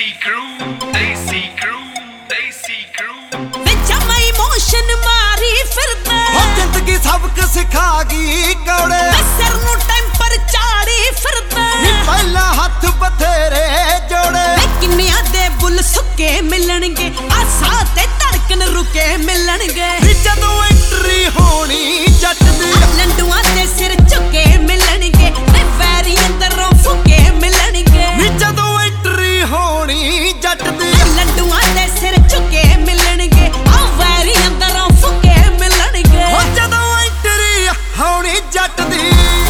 emotion मारी फिरदा जिंदगी सबक सिखा गई कौड़े सिर नू टेंपर चाड़ी फिरदा पहला हथ बथेरे जोड़े किन्निया दे बुल सुके मिलणगे आसा ते धड़कन रुके मिलणगे जदों एंट्री होनी जट दी लंडुआ ते सिर झुके मिलणगे वैरी अंदरों फुके मिलणगे जदों एंट्री होनी जट दी लंडुआ ते सिर झुके मिलणगे वैरी अंदरों फुके मिलणगे जदों एंट्री होनी जट दी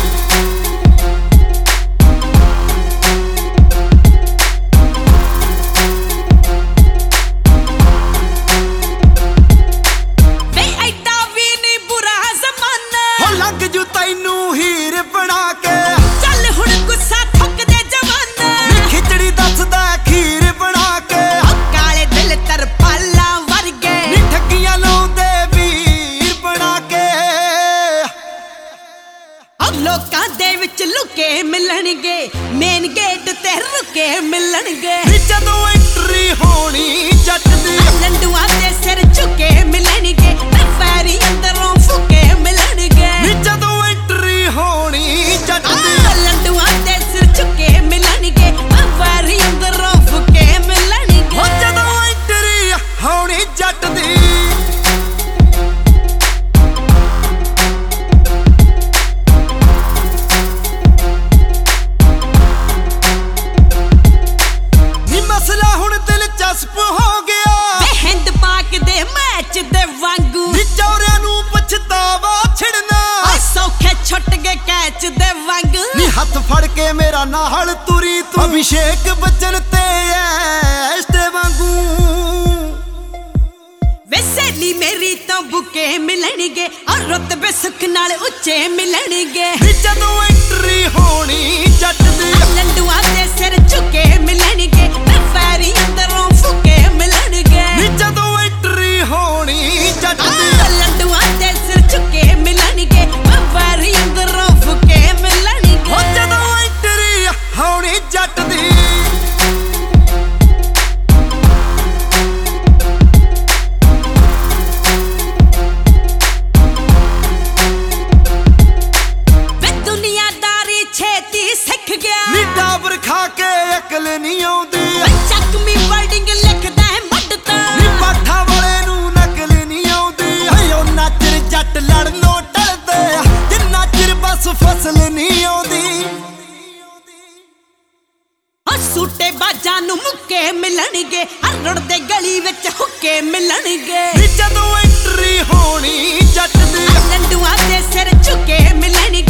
लोकां दे विच लुके मिलणगे मेन गेट ते रुके मिलणगे जदों एंट्री होनी जट दी लंडुआ ते सिर झुके मिलणगे वैरी अंदरों फुके मिलणगे जदों एंट्री होनी जट दी लंडुआ ते सिर झुके मिलणगे वैरी अंदरों फुके मिलणगे जदों एंट्री होनी जट दी हो गया हिंद पाक दे मैच दे वांगू चौरियां नू पछतावा छिड़ना सौखे छुट गए कैच दे वांगू हथ फड़ के मेरा नाल तुरी तू अभिषेक बच्चन ते ऐस्टे वांगू वे सहेली मेरी तो बुके मिलणगे और रुतबे सुख नाल उच्चे मिलणगे जदों एंट्री होनी जट दी लंडुआ ते सिर झुके मिलणगे वैरी अंदरों फुके मिलणगे जदों एंट्री होनी जट दी लंडुआ ते सिर झुके मिलणगे वैरी अंदरों फुके मिलणगे जदों एंट्री होनी जट दी डाबर खा के अकल नहीं आउंदी चकमी वर्डिंग लिखदा है मटता पाठा वाले नू नकल नहीं आउंदी ओ नाचर जट लड़नो टलदे जिन्ना चिर बस फसल नहीं आउंदी सूटे बाजां नू मुक्के मिलणगे रुड़दे गली विच हुक्के मिलणगे जदों एंट्री होनी जट दी लंडुआ ते सिर झुके मिलणगे